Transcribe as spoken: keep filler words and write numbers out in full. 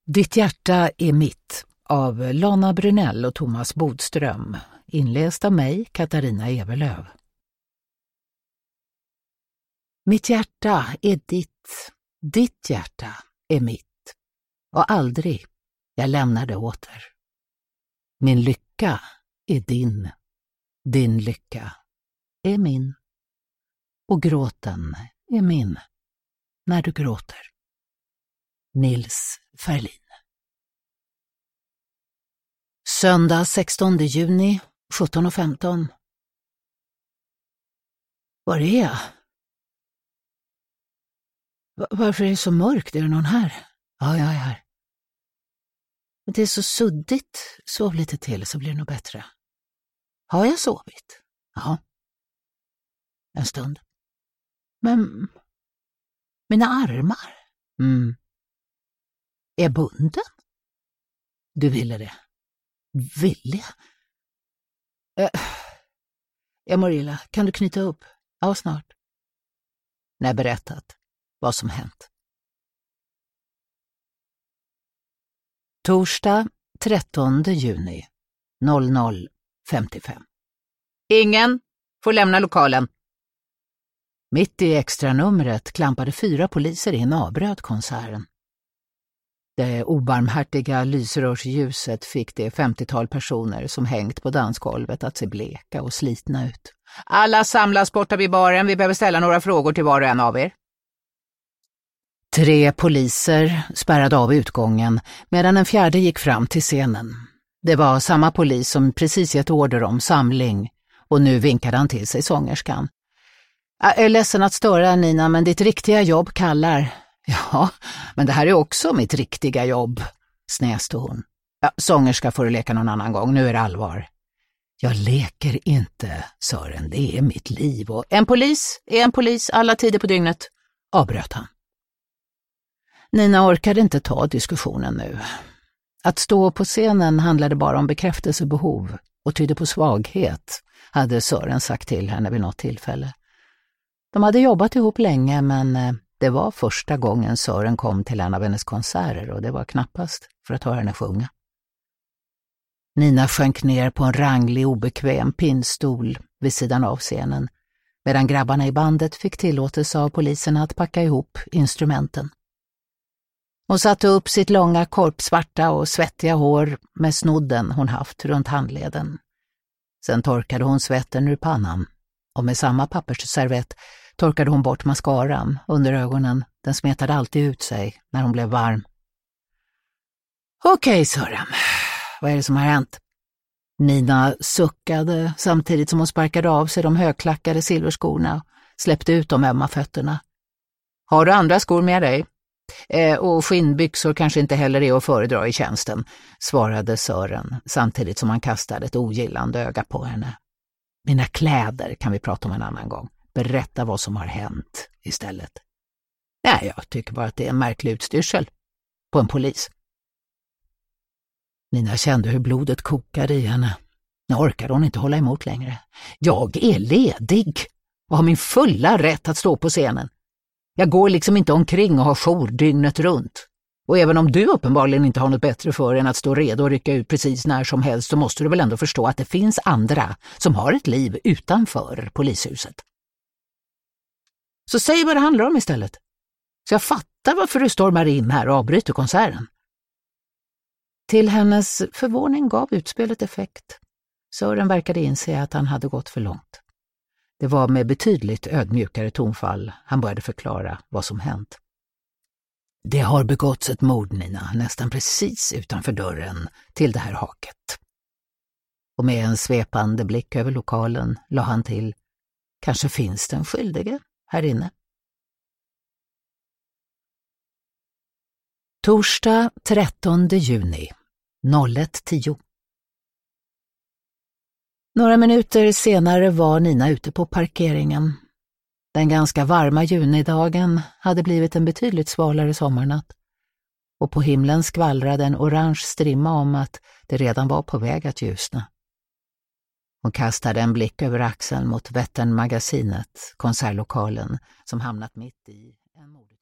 Ditt hjärta är mitt av Lana Brunell och Thomas Bodström, inläst av mig, Katarina Eberlöv. Mitt hjärta är ditt, ditt hjärta är mitt, och aldrig jag lämnar det åter. Min lycka är din, din lycka är min, och gråten är min när du gråter. Nils Ferlin. Söndag sextonde juni, sjutton och femton. Var är jag? Varför är det så mörkt? Är det någon här? Ja, jag är här. Det är så suddigt. Sov lite till så blir det nog bättre. Har jag sovit? Ja. En stund. Men mina armar? Mm. Är jag bunden? Du ville det. Vill jag? Äh, jag mår illa. Kan du knyta upp? Ja, snart. När berättat vad som hänt. Torsdag trettonde juni, noll noll femtiofem. Ingen får lämna lokalen. Mitt i extranumret klampade fyra poliser in och avbröt konserten. Det obarmhärtiga lysrörsljuset fick det femtiotal personer som hängt på dansgolvet att se bleka och slitna ut. Alla samlas borta vid baren. Vi behöver ställa några frågor till var och en av er. Tre poliser spärrade av utgången medan en fjärde gick fram till scenen. Det var samma polis som precis gett order om samling, och nu vinkade han till sig sångerskan. Jag är ledsen att störa, Nina, men ditt riktiga jobb kallar. Ja, men det här är också mitt riktiga jobb, snäste hon. Ja, sångerska får du leka någon annan gång, nu är det allvar. Jag leker inte, Sören, det är mitt liv. Och en polis är en polis alla tider på dygnet, avbröt han. Nina orkade inte ta diskussionen nu. Att stå på scenen handlade bara om bekräftelsebehov och tydde på svaghet, hade Sören sagt till henne vid något tillfälle. De hade jobbat ihop länge, men det var första gången Sören kom till en av hennes konserter, och det var knappast för att höra henne sjunga. Nina sjönk ner på en ranglig obekväm pinnstol vid sidan av scenen, medan grabbarna i bandet fick tillåtelse av polisen att packa ihop instrumenten. Hon satte upp sitt långa korpsvarta och svettiga hår med snodden hon haft runt handleden. Sen torkade hon svetten ur pannan, och med samma pappersservett torkade hon bort mascaran under ögonen. Den smetade alltid ut sig när hon blev varm. Okej, Sören. Vad är det som har hänt? Nina suckade samtidigt som hon sparkade av sig de högklackade silverskorna och släppte ut de ömma fötterna. Har du andra skor med dig? Eh, och skinnbyxor kanske inte heller är att föredra i tjänsten, svarade Sören samtidigt som han kastade ett ogillande öga på henne. Mina kläder kan vi prata om en annan gång. Berätta vad som har hänt istället. Nej, jag tycker bara att det är en märklig utstyrsel på en polis. Nina kände hur blodet kokade i henne. Nu orkade hon inte hålla emot längre. Jag är ledig och har min fulla rätt att stå på scenen. Jag går liksom inte omkring och har jour dygnet runt. Och även om du uppenbarligen inte har något bättre för än att stå redo och rycka ut precis när som helst, så måste du väl ändå förstå att det finns andra som har ett liv utanför polishuset. Så säg vad det handlar om istället. Så jag fattar varför du stormar in här och avbryter konserten. Till hennes förvåning gav utspelet effekt. Sören verkade inse att han hade gått för långt. Det var med betydligt ödmjukare tonfall han började förklara vad som hänt. Det har begåtts ett mord, Nina, nästan precis utanför dörren till det här haket. Och med en svepande blick över lokalen la han till, kanske finns det en skyldige här inne. Torsdag trettonde juni, noll ett tio. Några minuter senare var Nina ute på parkeringen. Den ganska varma junidagen hade blivit en betydligt svalare sommarnatt, och på himlen skvallrade en orange strimma om att det redan var på väg att ljusna. Hon kastade en blick över axeln mot Vätternmagasinet, konsertlokalen som hamnat mitt i en mode.